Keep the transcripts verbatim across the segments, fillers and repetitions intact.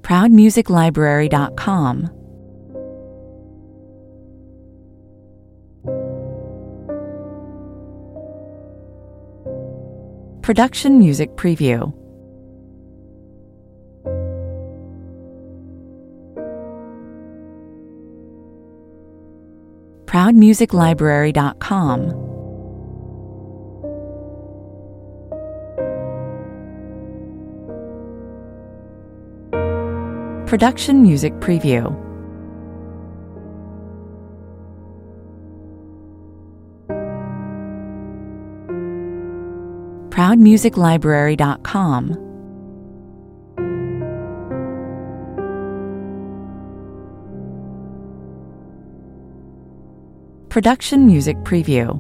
proud music library dot com. Production Music Preview. proud music library dot com. Production Music Preview. proud music library dot com. Production Music Preview.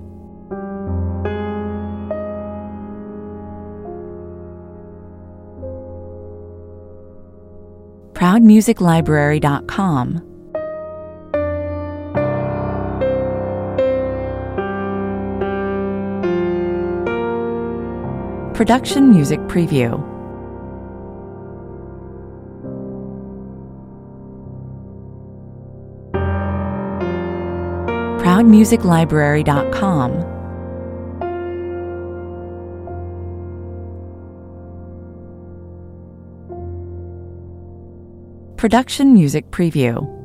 proud music library dot com. Production Music Preview. proud music library dot com. Production Music Preview.